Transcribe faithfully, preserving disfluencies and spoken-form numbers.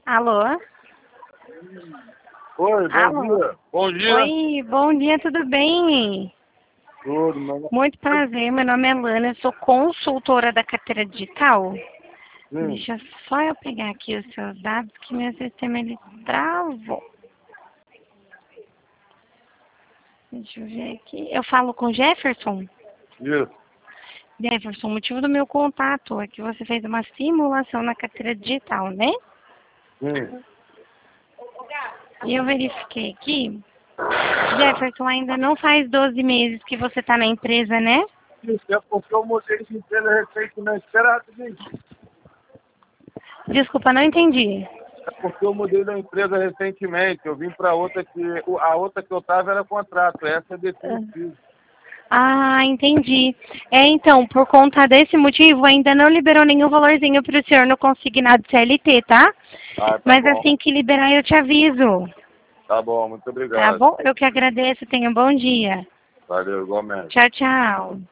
Alô? Oi, bom Alô? dia. Bom dia. Oi, bom dia, tudo bem? Tudo, meu... Muito prazer, meu nome é Lana, eu sou consultora da carteira digital. Hum, Deixa só eu pegar aqui os seus dados que meu sistema ele travou. Deixa eu ver aqui. Eu falo com Jefferson? isso. Jefferson, o motivo do meu contato é que você fez uma simulação na carteira digital, né? Hum. E eu verifiquei aqui. Jefferson, ainda não faz doze meses que você está na empresa, né? Isso é porque eu mudei de empresa recentemente. Espera rapidinho. Desculpa, não entendi. É porque eu mudei da empresa recentemente. Eu vim para outra que... o- A outra que eu estava era contrato. Essa é definitiva. Ah, entendi. É, então, por conta desse motivo, ainda não liberou nenhum valorzinho para o senhor no consignado C L T, tá? Ah, tá Mas bom. assim que liberar, eu te aviso. Tá bom, muito Tá obrigado. bom? Eu que agradeço. Tenha um bom dia. Valeu, igualmente. Tchau, tchau.